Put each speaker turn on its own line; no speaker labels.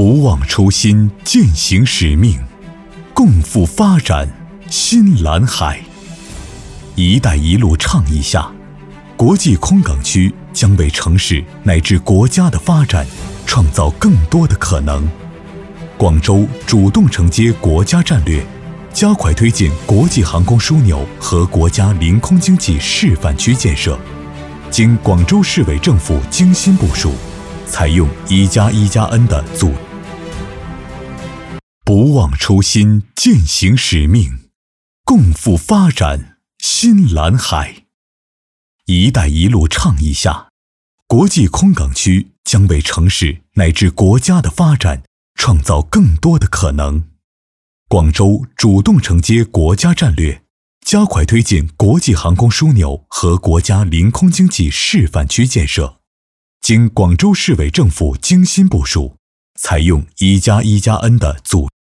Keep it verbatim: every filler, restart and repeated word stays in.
不忘初心，践行使命，共赴发展新蓝海。“一带一路”倡议下，国际空港区将为城市乃至国家的发展创造更多的可能。广州主动承接国家战略，加快推进国际航空枢纽和国家临空经济示范区建设。经广州市委政府精心部署，采用一加一加 N 的组，不忘初心，践行使命，共赴发展新蓝海。“一带一路”倡议下，国际空港区将为城市乃至国家的发展创造更多的可能。广州主动承接国家战略，加快推进国际航空枢纽和国家临空经济示范区建设。经广州市委政府精心部署，采用一加一加 N 的组